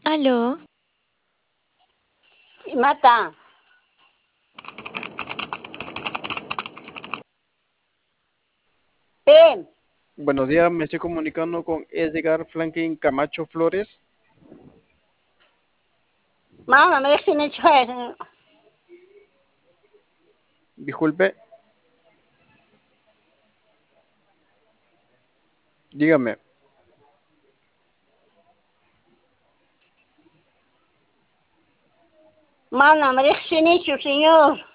Aló, Mata, ven, Buenos días, me estoy comunicando con Edgar Franklin Camacho Flores. mamá, me dejen hecho eso. Disculpe, dígame. Mamá, me dejen hecho, señor.